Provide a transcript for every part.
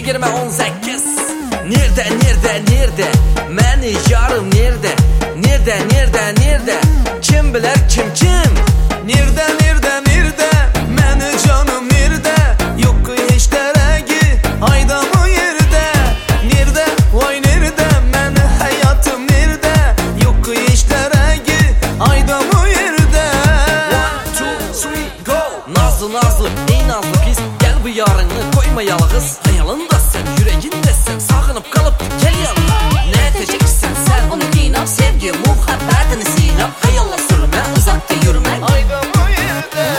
2018. Nerede məni yarım nerede? Kim bilir kim? Nerede məni canım nerede? Yok hiç deregi ayda mı yerde? Nerede vay nerede məni hayatım nerede? Yok hiç deregi ayda mı yerde? 1, 2, 3 go. Nazlı ey nazlı pis, gel bu yarını koyma yalğız. Hayalında sen yüreğinde sen sağınıp kalıp gel yanına. Ne edeceksen sen onu qiynap, sevgi muhabbetini sinap. Hayalla sürme uzakta yürüme ayda mı yerde?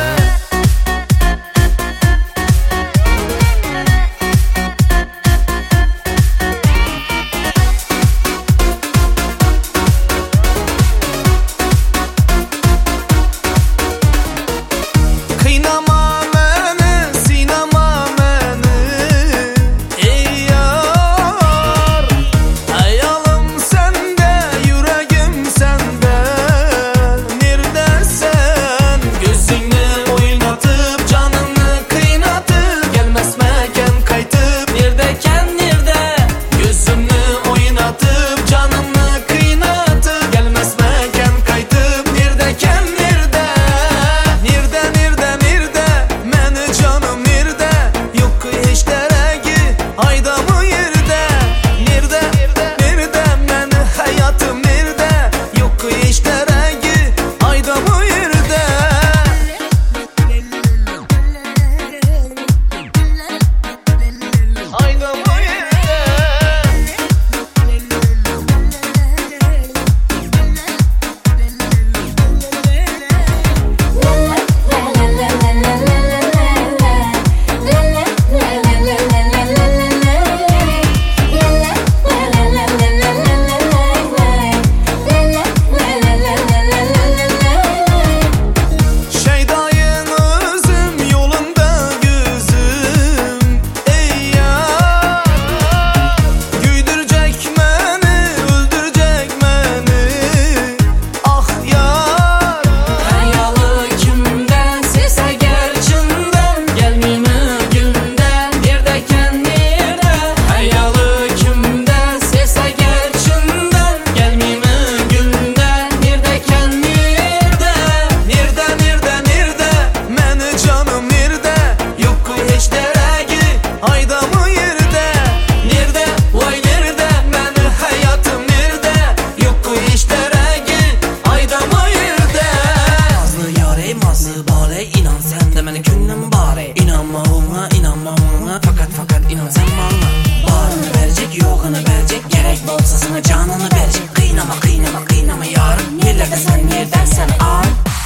İnan sen de məni könlüm bari. İnanmamına fakat inan sen bana. Barını verecek yoğunu verecek, gerek bolsa sana canını verecek. Kıynama yarım, yerlerde sen yerden sen ağır.